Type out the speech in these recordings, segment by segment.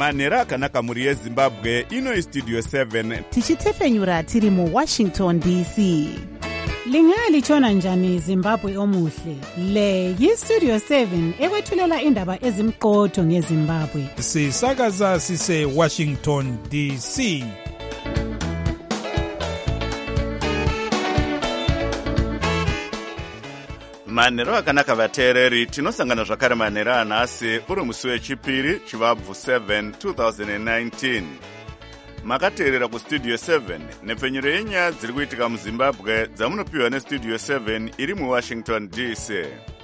manhero akanaka mhuri yezimbabwe. Ino istudio 7 tichitefenyura tiri muWashington DC. Lingalitshona njani Zimbabwe omuhle? Le yistudio 7 ekwethulela indaba ezimqotho ngeZimbabwe. Sisakaza sise Washington DC. manhero akanaka vateereri, tinosangana zvakare manhero anhasi uri musi wechipiri chivabvu 7 2019. Makateerera kustudio 7 nepfenyuro yenyaya dziri kuitika muzimbabwe dzamunopiwa nestudio 7 iri muWashington DC.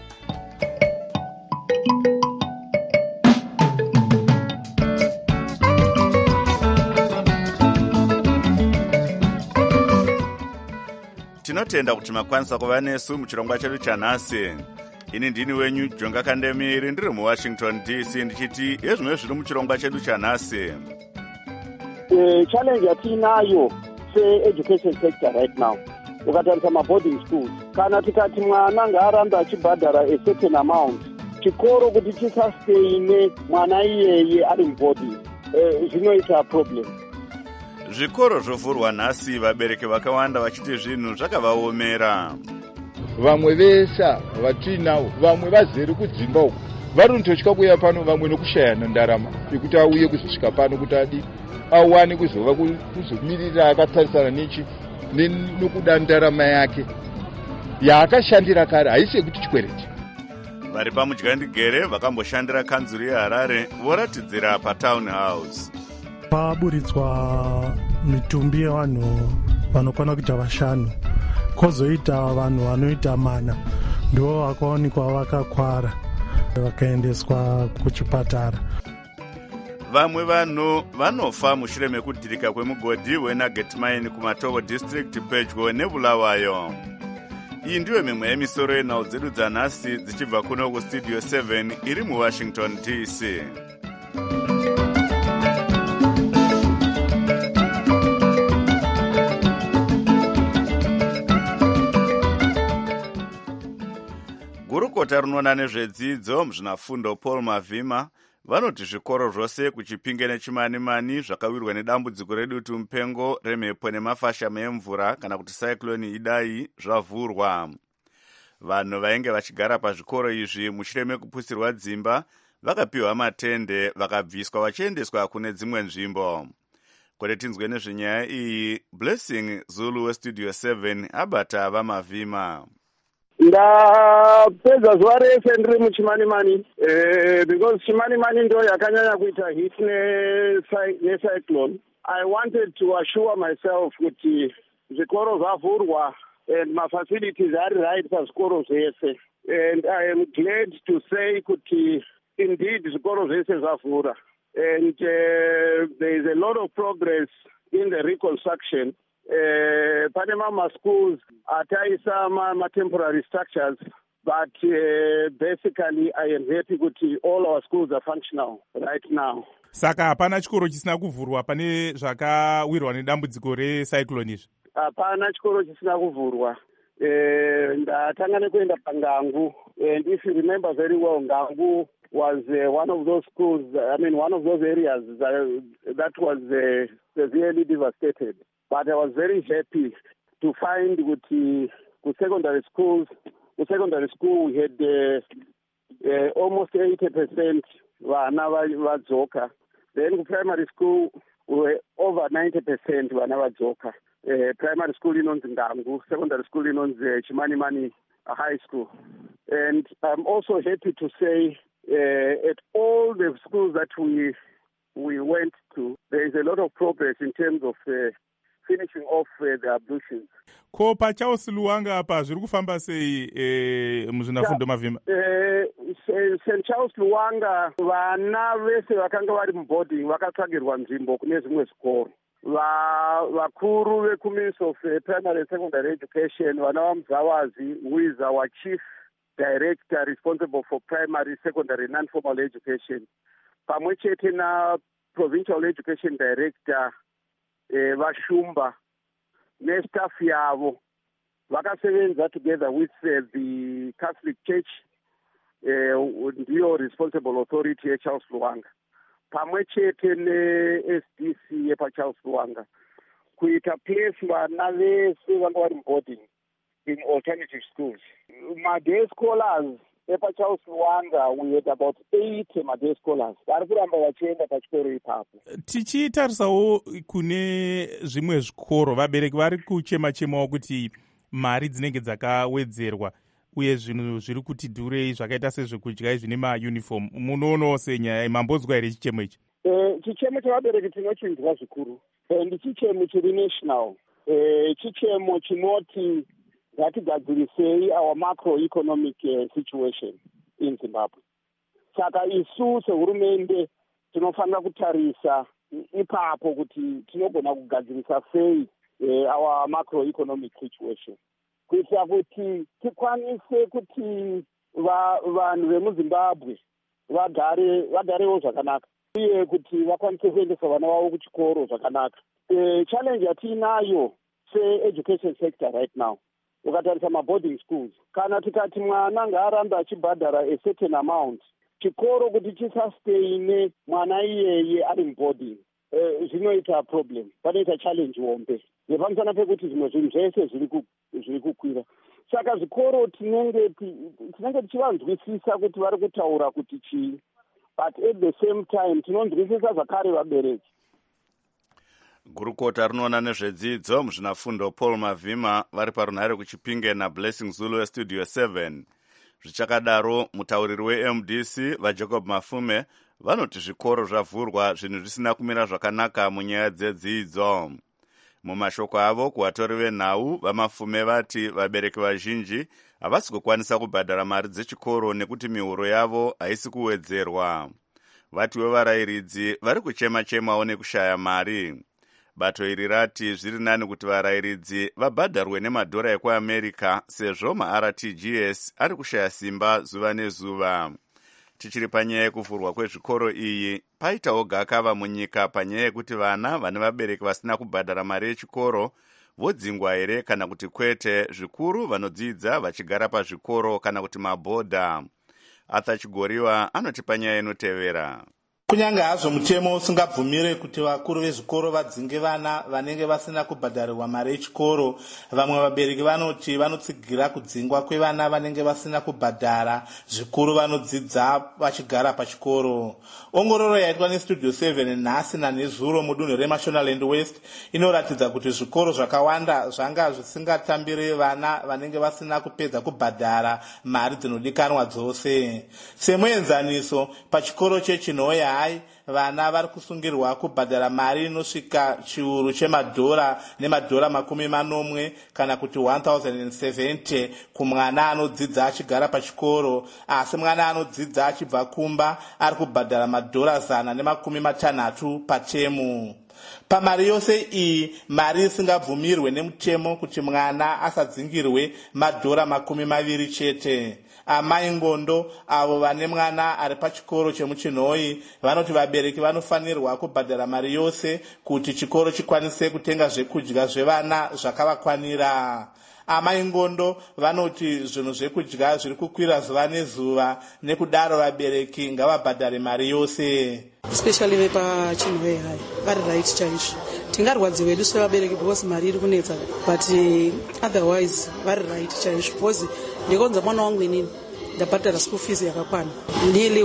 Tinotenda kuti makwanisa kuva nesu muchirongwa chedu chanhasi. Ini ndini wenyu Jonga Kandemiri, ndiri muWashington DC, ndichiti ezvimwe zviri muchirongwa chedu chanhasi. Challenge yatinayo se-education sector right now, ukatarisa maboarding schools, kana tikati mwana ngaarambe achibhadhara a certain amount, chikoro kuti chisasteine mwana iyeye ari muboarding, zvinoita problem. Zvikoro zvovhurwa nhasi, vabereki vakawanda vachiti zvinhu zvakavaomera. Vamwe vesa vatinavo, vamwe vazere kudzimba uko, varikutotya kuuya pano, vamwe nokushayana ndarama yekuti auye kuzosvika pano kuti adi awane kuzova kuzomirira akatarisana nokuda ndarama yake yaakashandira kare, haisi yekuti chikwereti. Vari paMudyandigere vakamboshandira kanzuru yeHarare voratidzira paTown House. Paburitswa mitumbi yevanhu vanokwana kuita 5, kozoita vanhu vanoita 4 ndivo vakaonekwa vakakwara vakaendeswa kuchipatara. Vamwe vanhu vanofa mushure mekudhirika kwemugodhi weNugget Mine kuMatovo District pedyo neBulawayo. Iyi ndiyo mimwe yemisoro yenhau dzedu dzanhasi dzichibva kuno kustudio 7 iri muWashington DC. Gurukota rinoona nezvedzidzo muzvinafundo Paul Mavhima vanoti zvikoro zvose kuChipinge neChimanimani zvakawirwa nedambudziko redutu mupengo remhepo nemafashamo emvura kana kuti cyclone Idai zvavhurwa. Vanhu vainge vachigara pazvikoro izvi mushure mekupusirwa dzimba vakapiwa matende vakabviswa vachiendeswa kune dzimwe nzvimbo. Kuti tinzwe nezvenyaya iyi, Blessing Zulu westudio 7 abata vaMavhima. Ndapedza zuva rese ndiri muChimanimani because Chimanimani ndo yakanyanya kuita hit necyclone. I wanted to assure myself kuti zvikoro zvavhurwa and mafacilities are right pazvikoro zvese, and I am glad to say kuti indeed zvikoro zvese zvavhura, and there is a lot of progress in the reconstruction. Pane mama schools ataisa temporary structures, but basically I am happy kuti all our schools are functional right now. Saka hapana chikoro chisina kuvhurwa pane zvakawirwa nedambudziko recyclone izvi? Hapana chikoro chisina kuvhurwa. Ndatanga nekuenda paNgangu, and if you remember very well, Ngangu was one of those schools, one of those areas that was severely devastated. But I was very happy to find with secondary school we had almost 80% vana vadzoka. Then primary school we were over 90% vana vadzoka. Primary school inonzi Ngangu, secondary school inonzi Chimanimani High School. And I'm also happy to say at all the schools that we went to, there is a lot of progress in terms of finishing off the ablutions. Ko paCharles Lwanga apa zviri kufamba sei muzvinafundo Mavhima? St. Charles Lwanga vana vese vakanga vari muboarding vakatsvagirwa nzvimbo kune zvimwe zvikoro. Vakuru vekuMinistry of Primary and Secondary Education, vana vaMuzawazi, who is our chief director responsible for primary, secondary, non-formal education, pamwe chete na provincial education director Vashumba nestaff yavo vakasevenza together with the Catholic Church, ndiyo responsible authority yeCharles Lwanga. pamwe chete ne-SDC yepaCharles Lwanga kuita place vana vese vanga vari boarding in alternative schools. My-day scholars epaCharles Lwanga, we had about 8 my-day scholars vari kuramba vachienda pachikoro ipapo. Tichitarisawo kune zvimwe zvikoro, vabereki vari kuchema-chemawo kuti mari dzinenge dzakawedzerwa uye zvinhu zviri kuti dhurei zvakaita sezvekudya zvine mauniform. Munoonawo senyaya, mambonzwa here chichemo ichi? Chichemo chevabereki tinochinzwa zvikuru, and chichemo chiri national, chichemo chinoti ngatigadzirisei our macroeconomic situation in Zimbabwe. Saka isu sehurumende tinofanira kutarisa ipapo kuti tinogona kugadzirisa sei our macroeconomic situation, kuitira kuti tikwanise kuti vanhu vemuZimbabwe vagarewo zvakanaka uye kuti vakwanise kuendesa vana vavo kuchikoro zvakanaka. Challenge yatiinayo se-education sector right now, ukatarisa maboarding schools, kana tikati mwana ngaarambe achibhadhara a certain amount, chikoro kuti chisasteine mwana iyeye ari muboarding, zvinoita problem, panoita challenge hombe nepamusana pekuti zvimwe zvinhu zvese zviri kukwira. Saka zvikoro tinenge tichivanzwisisa kuti vari kutaura kuti chii, but at the same time tinonzwisisa zvakare vabereki. Gurukota rinoona nezvedzidzo muzvinafundo Paul Mavhima vari parunhare kuChipinge naBlessing Zulu eStudio 7. Zvichakadaro, mutauriri weMDC vaJacob Mafume vanoti zvikoro zvavhurwa zvinhu zvisina kumira zvakanaka munyaya dzedzidzo. Mumashoko avo kuvatori venhau vaMafume vati vabereki vazhinji havasi kukwanisa kubhadhara mari dzechikoro nekuti mihuro yavo haisi kuwedzerwa. Vatiwo varayiridzi vari kuchema-chemawo nekushaya mari. Bato iri rati zviri nani kuti varayiridzi vabhadharwe nemadhora ekuAmerica sezvo ma-RTGS ari kushaya simba zuva nezuva. Tichiri panyaya yekuvhurwa kwezvikoro iyi, paitawo gakava munyika panyaya yekuti vana vane vabereki vasina kubhadhara mari yechikoro vodzingwa here kana kuti kwete, zvikuru vanodzidza vachigara pazvikoro kana kuti mabhodha. Arthur Chigoriwa anoti panyaya inotevera. Kunyange hazvo mutemo usingabvumire kuti vakuru vezvikoro vadzinge vana vanenge vasina kubhadharirwa mari yechikoro, vamwe vabereki vanoti vanotsigira kudzingwa kwevana vanenge vasina kubhadhara zvikuru vanodzidza vachigara pachikoro. Ongororo yaitwa neStudio 7 nhasi nanezuro mudunhu reMashonaland West inoratidza kuti zvikoro zvakawanda zvanga zvisingatambire vana vanenge vasina kupedza kubhadhara mari dzinodikanwa dzose. Semuenzaniso, pachikoro cheChinoya vana vari kusungirwa kubhadhara mari inosvika chiuru chemadhora nemadhora 40 kana kuti 1070 kumwana anodzidza achigara pachikoro, asi mwana anodzidza achibva kumba ari kubhadhara madhora 160 patemu. Pamari yose iyi, mari isingabvumirwe nemutemo kuti mwana asadzingirwe madhora 20 chete. Amai ngondo avo vane mwana ari pachikoro chemuChinhoyi vanoti vabereki vanofanirwa kubhadhara mari yose kuti chikoro chikwanise kutenga zvekudya zvevana zvakavakwanira. Amai ngondo vanoti zvinhu zvekudya zviri kukwira zuva nezuva, nekudaro vabereki ngavabhadhare mari yose. Especially vepaChinhoyi hai vari right chaizvo. Tingarwadziwe wedu sevabereki because mari iri kunetsa, but otherwise vari right chaizvo because ndikonza mwana wangu inini ndabhadhara school fees yakakwana nearly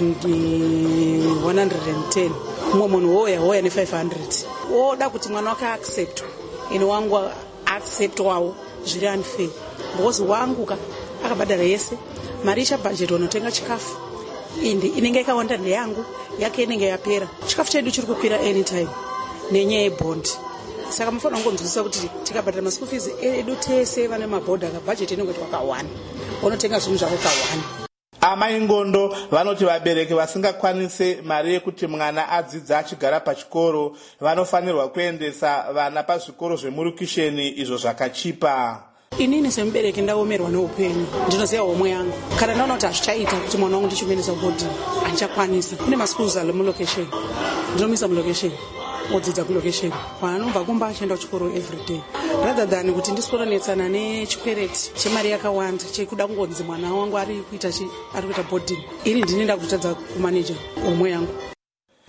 1110. Mumwe munhu hoya ne500 oda kuti mwana wake accept ino wangu acceptwawo zviri unfair because wangu akabhadhara yese mari ichabhajeti wanotenga chikafu indi inenge yakawanda neyangu yake inenge yapera. Chikafu chedu chiri kukwira anytime nenyaya yebhondi. Saka mufanira kungonzwisisa kuti tikabhadhara maschool fees edu tese vane mabhodha akabhajeti inenge twakawanda unotenga zvinhu zvako kawanda. Amai ngondo vanoti vabereki vasingakwanise mari yekuti mwana adzidza achigara pachikoro vanofanirwa kuendesa vana pazvikoro zvemurukisheni izvo zvakachipa. Inini semubereki ndaomerwa neupenyu, ndinoziva homwe yangu. Kana ndaona kuti hazvichaita kuti mwana wangu ndichimuendesa kubhodhi handichakwanisa. Kune maschools ari mulocation, ndinomisa mulocation odzidza kulocation kwaanobva kumba achienda kuchikoro everyday, rather than kuti ndisikononetsana nechikwereti chemari yakawanda chekuda kungonzi mwana wangu ari kuita boarding. Ini ndinoenda kutadza kumaneja omwe yangu.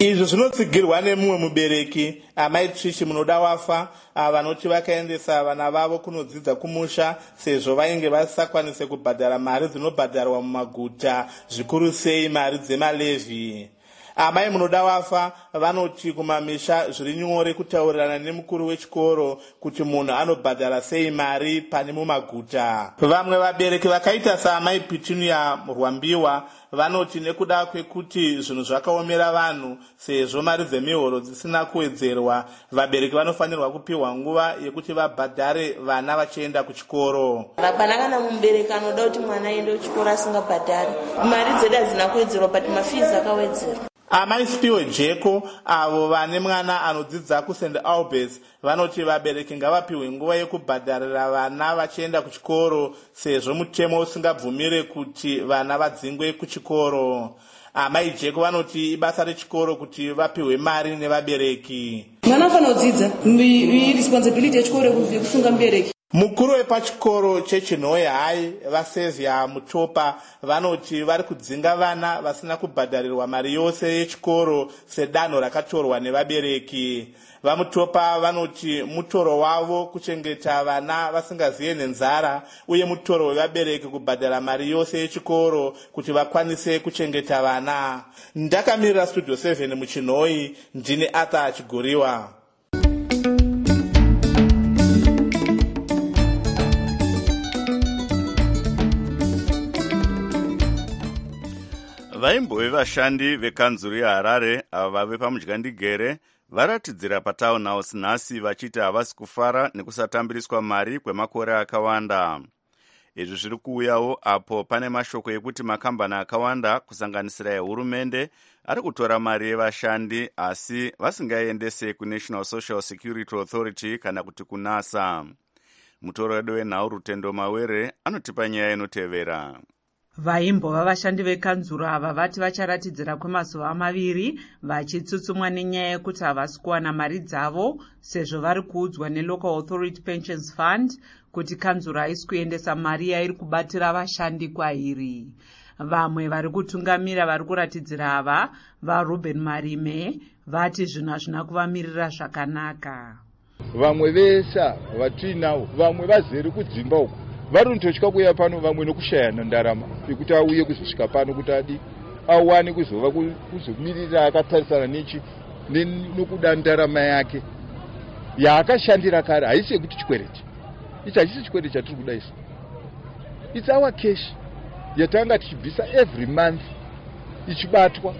izvo zvinotsigirwa nemumwe mubereki amai Trishi munoda wafa vanoti vakaendesa vana vavo kunodzidza kumusha sezvo vainge vasakwanise kubhadhara mari dzinobhadharwa mumaguta, zvikuru sei mari dzemalevhi. Amai munoda wafa vanoti kumamisha zviri nyore kutaurirana nemukuru wechikoro kuti munhu anobhadhara sei mari pane mumaguta. Vamwe vabereki vakaita saamai Petunia Rwambiwa vanoti nekuda kwekuti zvinhu zvakaomera vanhu sezvo mari dzemihoro dzisina kuwedzerwa, vabereki vanofanirwa kupiwa nguva yekuti vabhadhare vana vachienda kuchikoro. Hapana kana mubereki anoda kuti mwana aende kuchikoro asingabhadhari. Mari dzedu hadzina kuwedzerwa but mafizi akawedzerwa. Amai Spiwe Jeko avo vane mwana anodzidza kuSt Albans vanoti vabereki ngavapiwe nguva yekubhadharira vana vachienda kuchikoro sezvo mutemo usingabvumire kuti vana vadzingwe kuchikoro. Amai Jeko vanoti ibasa rechikoro kuti vapiwe mari nevabereki. Mwana afanira kudzidza, responsibility yechikoro yekusunga mubereki. Mukuru wepachikoro chechinhoyi hai vaSevia Mutopa vanoti vari kudzinga vana vasina kubhadharirwa mari yose yechikoro sedanho rakatorwa nevabereki. VaMutopa vanoti mutoro wavo kuchengeta vana vasingaziye nenzara uye mutoro wevabereki kubhadhara mari yose yechikoro kuti vakwanise kuchengeta vana. Ndakamirira Studio 7 muchinhoyi, ndine Arthur Chiguriwa. Vaimbove vashandi vekanzuru yeHarare ava vave pamudyandigere varatidzira patown house nhasi vachiti havasi kufara nekusatambiriswa mari kwemakore akawanda. Izvi zviri kuuyawo apo pane mashoko ekuti makambani akawanda kusanganisira ehurumende ari kutora mari yevashandi asi vasingaendese kuNational Social Security Authority kana kuti kuNASA. Mutoro wedu wenhau Rutendo Mawere anotipa nyaya inotevera. Vaimbova vashandi vekanzuru ava vati vacharatidzira kwemazuva 2 vachitsutsumwa nenyaya yekuti havasi kuwana mari dzavo sezvo vari kuudzwa neLocal Authority Pensions Fund kuti kanzuru haisi kuendesa mari yairi kubatira vashandi kwairi. Vamwe vari kutungamira vari kuratidzira ava vaRuben Marime vati zvinhu hazvina kuvamirira zvakanaka. Vamwe vesa vatinavo vamwe vazere kudzimba uko varunototya kuuya pano, vamwe nokushayana ndarama yekuti auye kuzosvika pano kuti adi awane kuzomirira akatarisana nokuda ndarama yake yaakashandira kare. Haisi yekuti chikwereti ichi, hachisi chikwereti chatiri kuda isu. It's our cash yatanga tichibvisa every month ichibatwa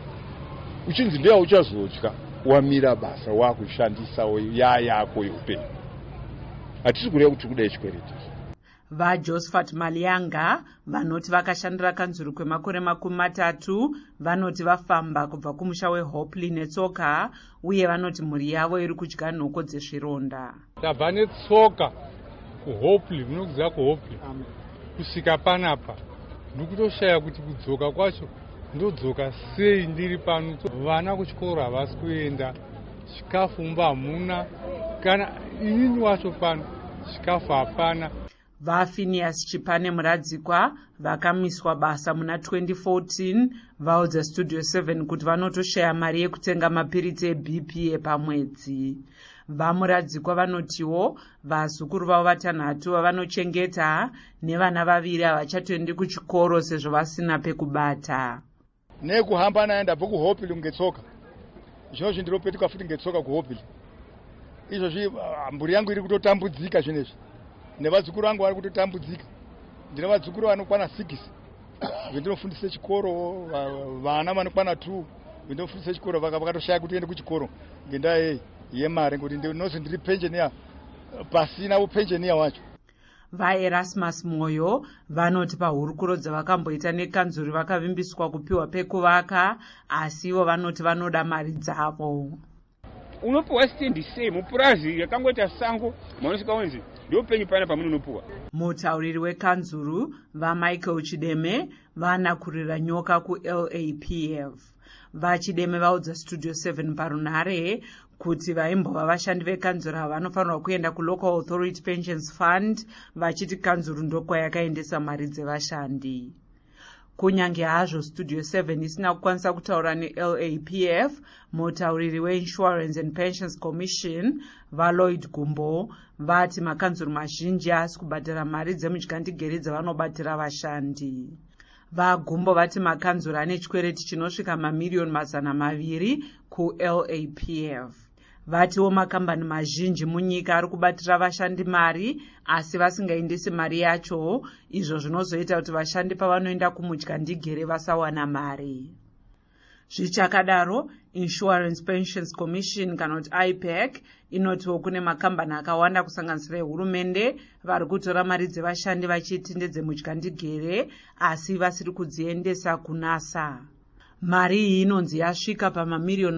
uchinzi ndiye uchazodya wamira basa wakushandisa yako youpenyu. Hatisi kureva kuti kuda chikwereti. VaJosephat Malianga vanoti vakashandira kanzuru kwemakore 30 vanoti vafamba kubva kumusha weHopley netsoka uye vanoti mhuri yavo iri kudya nhoko dzezvironda. Tabva netsoka kuHopley, munokudza kuHopley kusvika panapa ndikutoshaya kuti kudzoka kwacho ndodzoka sei ndiri pano. Vana kuchikoro havasi kuenda, chikafu mba hamuna, kana inini wacho pano chikafu hapana. VaPhinias Chipane Muradzikwa vakamiswa basa muna 2014 vaudza Studio 7 kuti vanotoshaya mari yekutenga mapiritsi eBP epamwedzi. VaMuradzikwa vanotiwo vazukuru vavo 3 vavanochengeta nevana 2 havachatoendi kuchikoro sezvo vasina pekubata. Nekuhamba naenda kuHopley kungetsoka. Zvino zvindiropetuka futi ngetsoka kuHopley. Izvozvi mburi yangu iri kutotambudzika zvinezvi. Nevadzukuru vangu vari kutotambudzika. Ndine vadzukuru vanokwana 6 vendinofundisa chikoro, vana vanokwana 2 vendinofundisa chikoro vakatoshaya kuti ende kuchikoro ngendaa yemari ngekuti ndinozi ndiri pensioner pasina upensioner wacho. VaErasmus Moyo vanoti pahurukuro dzavakamboita nekanzuru vakavimbiswa kupiwa pekuvaka asi ivo vanoti vanoda mari dzavo. Unopuwa stendi sei mupurazi yakangoita sango manosvika wenzi ndio penyu pana pamunopuwa. Mutauriri wekanzuru vaMichael Chideme vanakurira nyoka kuLAPF. VaChideme vaudza Studio 7 parunhare kuti vaimbova vashandi vekanzuru ava vanofanirwa kuenda kuLocal Authority Pensions Fund vachiti kanzuru ndokwayakaendesa mari dzevashandi. kunyange hazvo studio 7 isina kukwanisa kutaura neLAPF. Mutauriri weInsurance and Pensions Commission vaLloyd Gumbo vati makanzuru mazhinji asi kubhadhara mari dzemudyandegere dzavanobatira vashandi. VaGumbo vati makanzuru ane chikwereti chinosvika mamiriyoni 200 kuLAPF. Vatiwo makambani mazhinji munyika ari kubatira vashandi mari asi vasingaendesi mari yacho, izvo zvinozoita kuti vashandi pavanoenda kumudyandigere vasawana mari. Zvichakadaro, Insurance Pensions Commission kana kuti IPEC inotiwo kune makambani akawanda kusanganisira ehurumende vari kutora mari dzevashandi vachiti ndedzemudyandigere asi vasiri kudziendesa kunasa. Mari iyi inonzi yasvika pamamiriyoni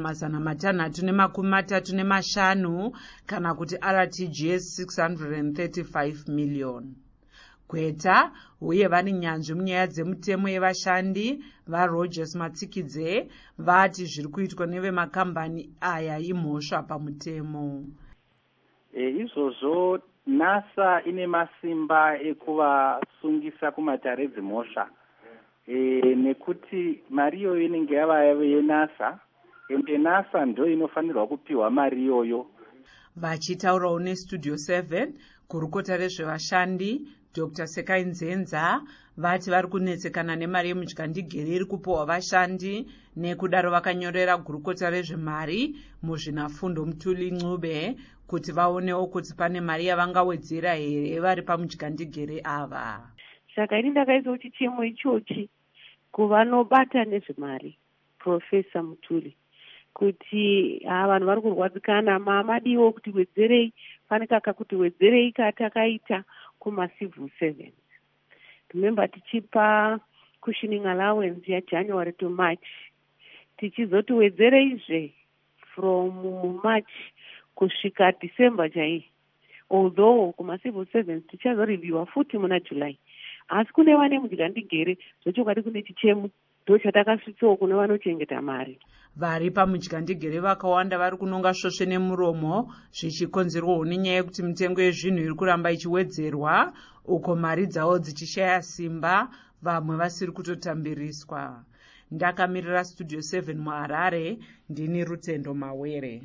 635 kana kuti RTGS 635 million. Kweta uye vane nyanzvi munyaya dzemutemo yevashandi vaRogers Matsikidze vati zviri kuitwa nevemakambani aya imhosva pamutemo. Izvozvo NASA ine masimba ekuvasungisa kumatare dzimhosva. Nekuti mari iyoyo inenge yava yenasa, ende NASA ndo inofanirwa kupiwa mari iyoyo. Vachitaurawo neStudio 7, kurukota rezvevashandi Dr. Sekai Nzenza vati vari kunetsekana nemari yemudyandigere iri kupiwa vashandi, nekudaro vakanyorera gurukota rezvemari muzvinafundo Mutuli Ncube kuti vaonewo kuti pane mari yavangawedzera here vari pamudyandigere ava. Saka ini ndakaisa kuti chemo ichochi kuvanobata nezvemari Profesa Mutuli kuti vanhu vari kurwadzikana madiwo kuti wedzerei, pane kaka kuti wedzerei katakaita kumacivil servants. Remember tichipa cushioning allowance yaJanuary to March, tichizoti wedzereizve from March kusvika December chai, although kumacivil servants tichazoreviewa futi muna July. Asi kune vane mudyandigere zvochokwadi kune chichemo ndochatakasvitsawo kune vanochengeta mari. Vari pamudyandigere vakawanda vari kunonga svosve nemuromo zvichikonzerwawo nenyaya yekuti mitengo yezvinhu iri kuramba ichiwedzerwa, uko mari dzavo dzichishaya simba, vamwe vasiri kutotambiriswa. Ndakamirira Studio 7 muHarare, ndini Rutendo Mawere.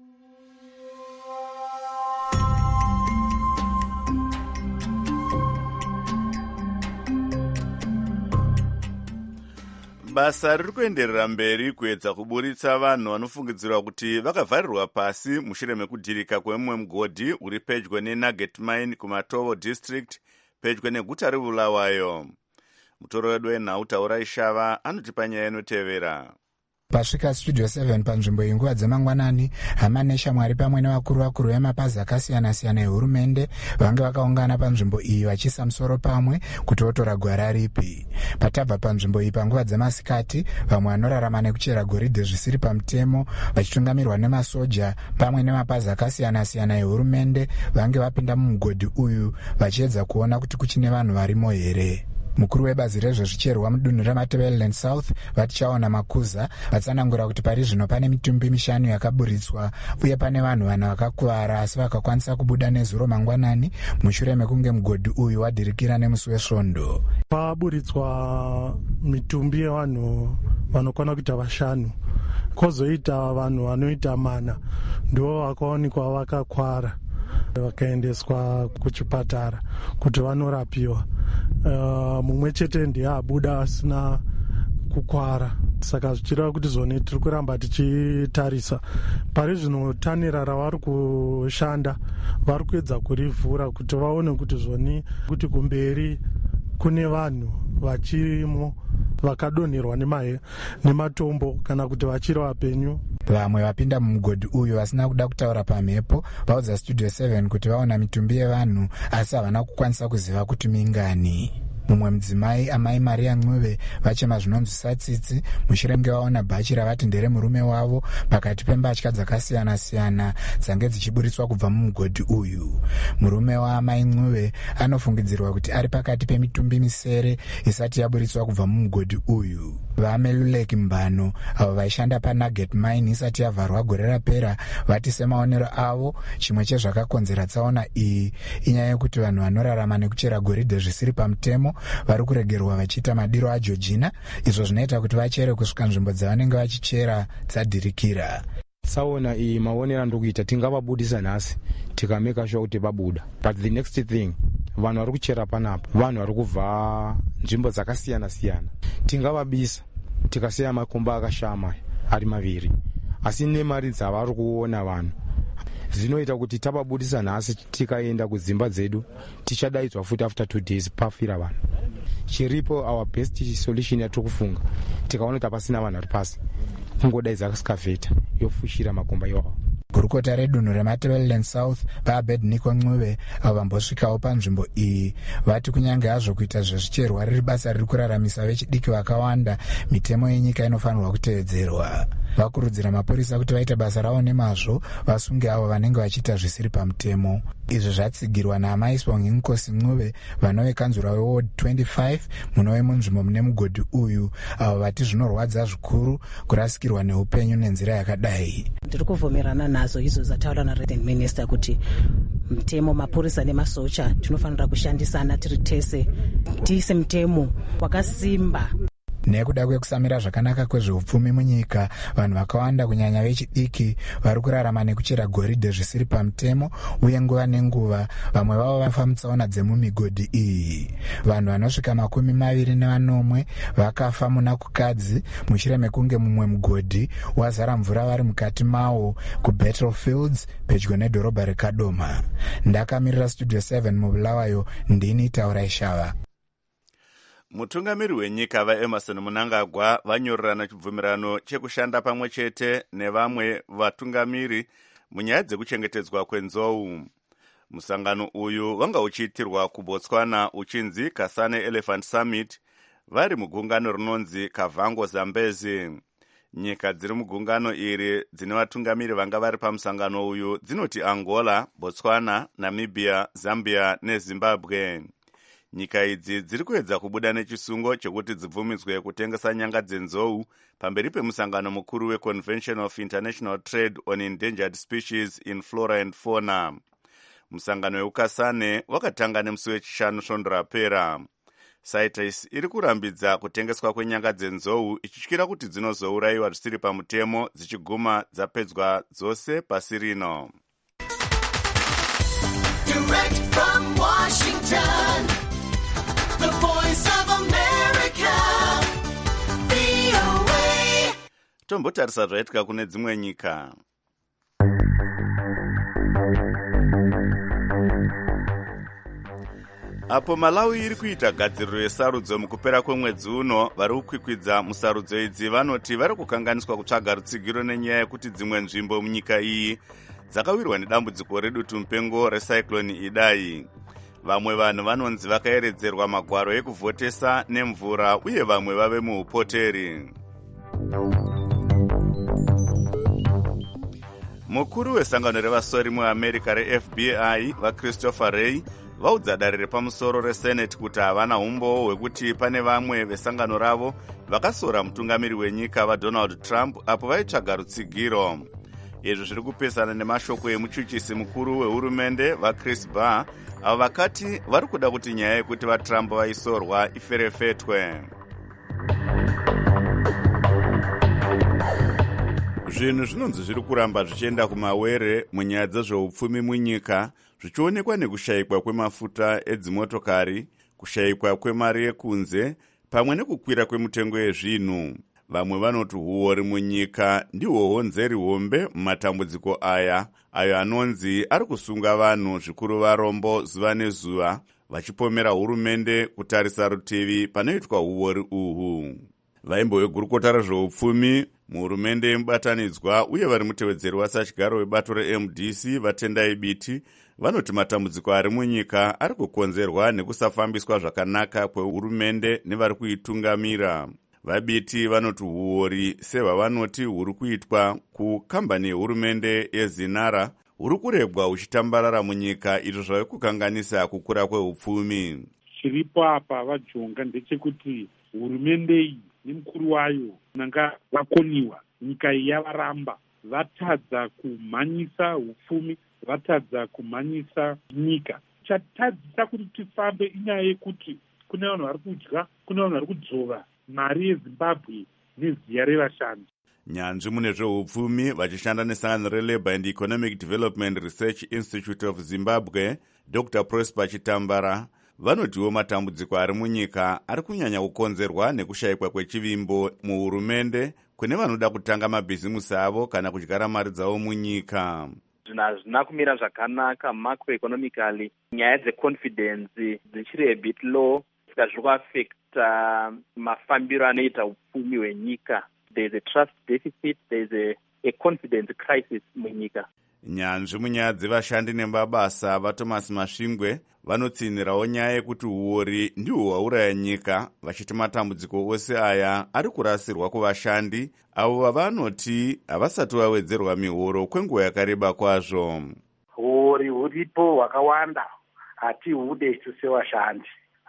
Basa riri kuenderera mberi kuedza kuburitsa vanhu vanofungidzirwa kuti vakavharirwa pasi mushure mekudhirika kwemumwe mugodhi uri pedyo neNugget Mine kuMatovo District pedyo neguta reBulawayo. Mutoro wedu wenhau Taurai Shava anotipa nyaya inotevera. Pasvika Studio 7 panzvimbo yenguva dzemangwanani, hama neshamwari pamwe nevakuru vemapazi akasiyana-siyana ehurumende vange vakaungana panzvimbo iyi vachiisa musoro pamwe kuti votora gwara ripi. Patabva panzvimbo iyi panguva dzemasikati, vamwe vanorarama nekuchera goridhe zvisiri pamutemo vachitungamirwa nemasoja pamwe nemapazi akasiyana-siyana ehurumende vange vapinda mumugodhi uyu vachiedza kuona kuti kuchine vanhu varimo here. Mukuru webazi rezvezvicherwa mudunhu reMatabeleland South vatichaona Makuza vatsanangura kuti pari zvino pane mitumbi 5 yakaburitswa uye pane vanhu vakakuvara asi vakakwanisa kubuda nezuro mangwanani mushure mekunge mugodhi uyu wadhirikira nemusi wesvondo. Paburitswa mitumbi yevanhu vanokwana kuita 5, kozoita vanhu vanoita 4 ndo vakaonekwa vakakwara vakaendeswa kuchipatara kuti vanorapiwa. Mumwe chete ndiye abuda asina kukwara, saka zvichireva kuti zvone tiri kuramba tichitarisa. Pari zvino tanira ravari kushanda vari kuedza kurivhura kuti vaone kuti zvoni kuti kumberi kune vanhu vachirimo vakadonherwa nematombo kana kuti vachiri vapenyu. Vamwe vapinda mumugodhi uyu vasina kuda kutaura pamhepo vaudza Studio 7 kuti vaona mitumbi yevanhu asi havana kukwanisa kuziva kuti mingani. Mumwe mudzimai, amai Maria Ncube, vachema zvinonzi satsitsi mushure mekunge vaona bhachi ravati nderemurume wavo pakati pembatya dzakasiyana-siyana dzange dzichiburitswa kubva mumugodhi uyu. Murume waamai Ncube anofungidzirwa kuti ari pakati pemitumbi misere isati yaburitswa kubva mumugodhi uyu. VaMeluleki Mbano, avo vaishanda paNugget Mine isati yavharwa gore rapera, vati semaonero avo chimwe chezvakakonzera tsaona iyi inyaya yekuti vanhu vanorarama nekuchera goridhe zvisiri pamutemo vari kuregerwa vachiita madiro ageorgina, izvo zvinoita kuti vachere kusvika nzvimbo dzavanenge vachichera dzadhirikira. Tsaona iyi maonero ndokuita tingavabudisa nhasi tikameka sure kuti vabuda, but the next thing vanhu vari kuchera panapa vanhu vari kubva nzvimbo dzakasiyana siyana, tingavabisa tikasiya makomba akashama ari maviri, asi nemari dzavari kuona vanhu zvinoita kuti tababudisa nhasi tikaenda kudzimba dzedu tichadaidzwa futi after 2 days pafira vanhu. Chiripo our best solution yatiri kufunga tikaona kuti hapasina vanhu vari pasi kungodaidza kasikavheta yofushira makomba iwawo. Gurukota redunhu reMatabeleland South vaAbednego Ncube avo vambosvikawo panzvimbo iyi vati kunyange hazvo kuita zvezvicherwa riri basa riri kuraramisa vechidiki vakawanda, mitemo yenyika inofanirwa kutevedzerwa. Vakurudzira mapurisa kuti vaite basa ravo nemazvo, vasunge avo vanenge vachiita zvisiri pamutemo. Izvi zvatsigirwa naamai Sibongi Nkosi Ncube vanovekanzura weward 25 munove munzvimbo mune mugodhi uyu, avo vati zvinorwadza zvikuru kurasikirwa neupenyu nenzira yakadai. Ndiri kubvumirana nazo izo zataura naResident Minister kuti mutemo, mapurisa nemasocha tinofanira kushandisana tiri tese tiise mutemo wakasimba. Nekuda kwekusamira zvakanaka kwezveupfumi munyika, vanhu vakawanda kunyanya vechidiki vari kurarama nekuchera goridhe zvisiri pamutemo uye nguva nenguva vamwe vavo vafa mutsaona dzemumigodhi iyi. Vanhu vanosvika 24 vakafa muna kukadzi mushure mekunge mumwe mugodhi wazara mvura vari mukati mawo kuBattlefields pedyo nedhorobha reKadoma. Ndakamirira Studio 7 muBulawayo, ndini Taurai Shava. Mutungamiri wenyika vaEmerson Mnangagwa vanyorerana chibvumirano chekushanda pamwe chete nevamwe vatungamiri munyaya dzekuchengetedzwa kwenzou. Musangano uyu wanga uchiitirwa kuBotswana uchinzi Kasane Elephant Summit, vari mugungano rinonzi Kavango Zambezi. Nyika dziri mugungano iri dzine vatungamiri vanga vari pamusangano uyu dzinoti Angola, Botswana, Namibia, Zambia neZimbabwe. Nyika idzi dziri kuedza kubuda nechisungo chekuti dzibvumidzwe kutengesa nyanga dzenzou pamberi pemusangano mukuru weConvention of International Trade on Endangered Species in Flora and Fauna. Musangano weukasane wakatanga nemusi wechishanu svondo rapera. CITES iri kurambidza kutengeswa kwenyanga dzenzou ichityira kuti dzinozourayiwa zvisiri pamutemo dzichiguma dzapedzwa dzose pasi rino. Direct from Washington, the Voice of America, VOA. Tombotarisa zvaitika kune dzimwe nyika. Apo Malawi iri kuita gadziriro yesarudzo mukupera kwemwedzi uno, vari kukwikwidza musarudzo idzi vanoti vari kukanganiswa kutsvaga rutsigiro nenyaya yekuti dzimwe nzvimbo munyika iyi dzakawirwa nedambudziko redutu mupengo recyclone Idai. Vamwe vanhu vanonzi vakaeredzerwa magwaro ekuvhotesa nemvura uye vamwe vave muupoteri. Mukuru wesangano revasori muAmerica reFBI vaChristopher Wray vaudza dare repamusoro reSenate kuti havana umbowo hwekuti pane vamwe vesangano ravo vakasora mutungamiri wenyika vaDonald Trump apo vaitsvaga rutsigiro. Izvi zviri kupesana nemashoko emuchuchisi mukuru wehurumende vaChris Barr avo vakati vari kuda kuti nyaya yekuti vaTrump vaisorwa iferefetwe. Zvinhu zvinonzi zviri kuramba zvichienda kumawere munyaya dzezveupfumi munyika, zvichionekwa nekushayikwa kwemafuta edzimotokari, kushayikwa kwemari yekunze, pamwe nekukwira kwemutengo yezvinhu. Vamwe vanoti huori munyika ndihwo honzeri hombe mumatambudziko aya, ayo anonzi ari kusunga vanhu zvikuru varombo zuva nezuva, vachipomera hurumende kutarisa rutivi panoitwa huori uhu. Vaimbo vegurukota rezveupfumi muhurumende yemubatanidzwa uye vari mutevedzeri wasachiigaro webato reMDC vatendai biti vanoti matambudziko ari munyika ari kukonzerwa nekusafambiswa zvakanaka kwehurumende nevari kuitungamira. Vabiti vanoti huori sevhavanoti huri kuitwa kukambani yehurumende yeZinara huri kuregwa huchitambarara munyika, izvo zvave kukanganisa kukura kweupfumi. Chiripo apa vajonga ndechekuti hurumende iyi nemukuru wayo nanga vakoniwa, nyika iyi yavaramba, vatadza kumhanyisa upfumi, vatadza kumhanyisa nyika. Chatadzisa kuti tifambe inyaya yekuti kune vanhu vari kudya, kune vanhu vari kudzova mari yezimbabwe neziya revashandi. nyanzvi mune zveupfumi vachishanda nesangano relabour and economic development research institute of zimbabwe dr prosper chitambara vanotiwo matambudziko ari munyika ari kunyanya kukonzerwa nekushayikwa kwechivimbo muhurumende kune vanoda kutanga mabhizimusi avo kana kudyara mari dzavo munyika. zvinhu hazvina kumira zvakanaka macroeconomically. nyaya dzeconfidence dzichiri a bit low, saka zviri kuafecta mafambiro anoita upfumi hwenyika. There is a trust deficit, there is a confidence crisis munyika. nyanzvi munyaya dzevashandi nemabasa vaThomas Masvingwe vanotsinhirawo nyaya yekuti uori ndihwo hwauraya nyika, vachiti matambudziko ose aya ari kurasirwa kuvashandi avo vavanoti havasati vawedzerwa mihoro kwenguva yakareba kwazvo. Uori huripo hwakawanda, hatihude isu sevashandi,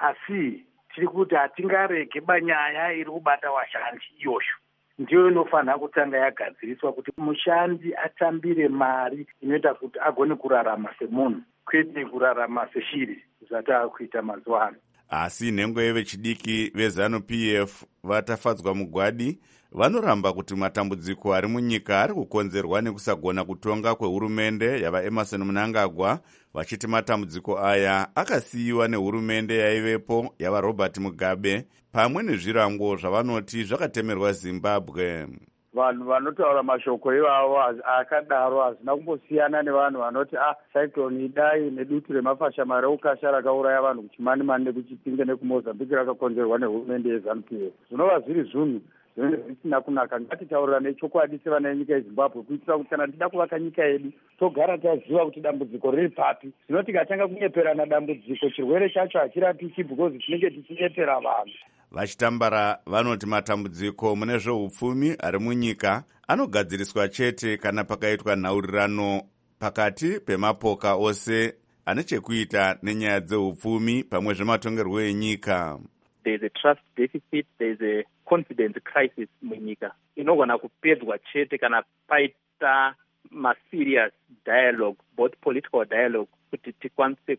asi tiri kuti hatingarege banyaya iri kubata vashandi iyoyo. Ndiyo inofanira kutanga yagadziriswa kuti mushandi atambire mari inoita kuti agone kurarama semunhu, kwete kurarama seshiri zvatakuita mazuva ano. Asi nhengo yevechidiki veZANU-PF vatafadzwa mugwadi vanoramba kuti matambudziko ari munyika ari kukonzerwa nekusagona kutonga kwehurumende yava Emmerson Mnangagwa, vachiti matambudziko aya akasiyiwa nehurumende yaivepo yava Robert Mugabe pamwe nezvirango zvavanoti zvakatemerwa Zimbabwe. Vanhu vanotaura mashoko ivavo akadaro hazina kumbosiyana nevanhu vanoti cyclone idai nedutu remafasha mari ukasha rakauraya vanhu kuchimanimani nekuchipinge nekumozambique rakakonzerwa nehurumende yeZANU-PF. Zvinova zviri zvinhu zvinenge zvisina kunaka. Ngatitaurirane chokwadi sevana venyika yeZimbabwe kuitira kuti kana tida kuvaka nyika yedu togara taziva kuti dambudziko riri papi. Zvino tikatanga kunyeperana dambudziko chirwere chacho hachirapiki because tinenge tichinyepera vanhu. Vachitambara vanoti matambudziko mune zveupfumi ari munyika anogadziriswa chete kana pakaitwa nhaurirano pakati pemapoka ose ane chekuita nenyaya dzeupfumi pamwe zvematongerwo enyika. There is a trust deficit, there is a confidence crisis munyika. Inogona kupedzwa chete kana paita serious dialogue, both political dialogue, kuti tikwanise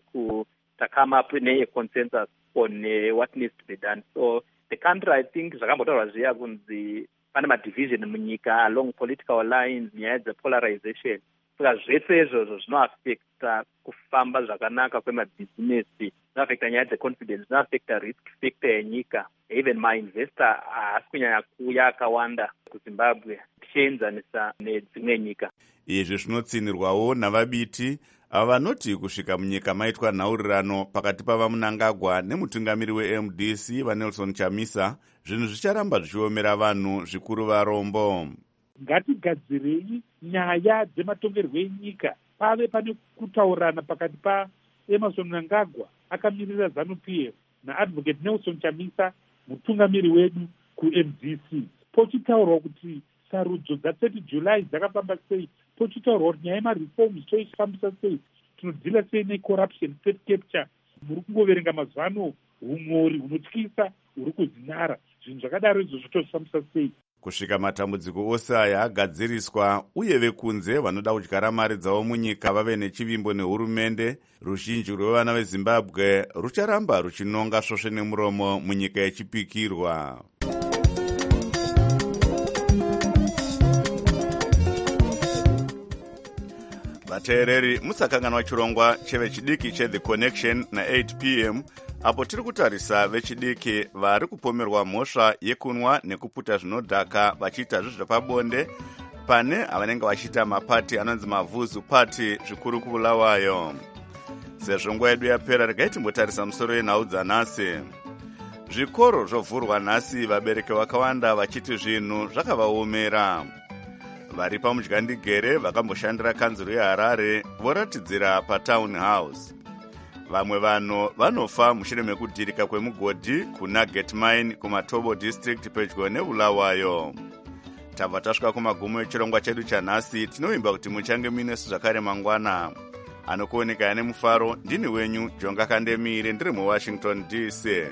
come up with a consensus on what needs to be done. So the country, I think, zvakambotaurwa zviya kunzi pane madivision munyika along political lines, nyaya dzepolarization. Saka zvese izvozvo zvinoafecta kufamba zvakanaka kwemabhizinesi, zvinoafecta nyaya dzeconfidence, zvinoafecta risk factor yenyika. Even mainvestor haasi kunyanya kuuya akawanda kuZimbabwe tichienzanisa nedzimwe nyika. Izvi zvinotsinirwawo navabiti ava vanoti kusvika munyika maitwa nhaurirano pakati pava Mnangagwa nemutungamiri weMDC vaNelson Chamisa, zvinhu zvicharamba zvichiomera vanhu zvikuru varombo. Ngatigadzirei nyaya dzematongerwo enyika pave pane kutaurana pakati paEmmerson Mnangagwa akamirira ZANU-PF naadvocate Nelson Chamisa mutungamiri wedu kuMDC, pochitaurwa kuti sarudzo dza30 July dzakafamba sei, pochitaurwa kuti nyaya yemareforms toifambisa sei, tinodhila sei necorruption, state capture. Muri kungoverenga mazuva ano humori hunotyisa huri kuzinara, zvinhu zvakadaro izvozvo tozvifambisa sei. Kusvika matambudziko ose aya agadziriswa uye vekunze vanoda kudyara mari dzavo munyika vave nechivimbo nehurumende, ruzhinji rwevana veZimbabwe rucharamba ruchinonga svosve nemuromo munyika yechipikirwa. Vateereri, musakanganwa chirongwa chevechidiki cheThe Connection na8 p.m. apo tiri kutarisa vechidiki vari kupomerwa mhosva yekunwa nekuputa zvinodhaka vachiita zvezvepabonde pane avanenge vachiita mapati anonzi mavuzu pati zvikuru kuBulawayo. Sezvo nguva yedu yapera, regai timbotarisa musoro yenhau dzanhasi. Zvikoro zvovhurwa nhasi, vabereki vakawanda vachiti zvinhu zvakavaomera. Vari pamudyandigere vakamboshandira kanzuro yeHarare voratidzira paTown House. Vamwe vanhu vanofa mushure mekudhirika kwemugodhi kuNugget Mine kuMatobo District pedyo neBulawayo. Tabva tasvika kumagumo echirongwa chedu chanhasi. Tinoimba kuti muchange muinesu zvakare mangwana. Anokuoneka ane mufaro ndini wenyu Jonga Kandemire, ndiri muWashington DC.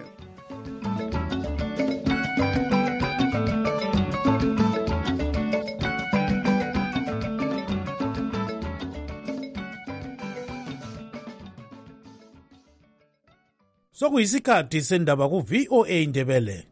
sokuyisikhathi sendaba ku-VOA Ndebele.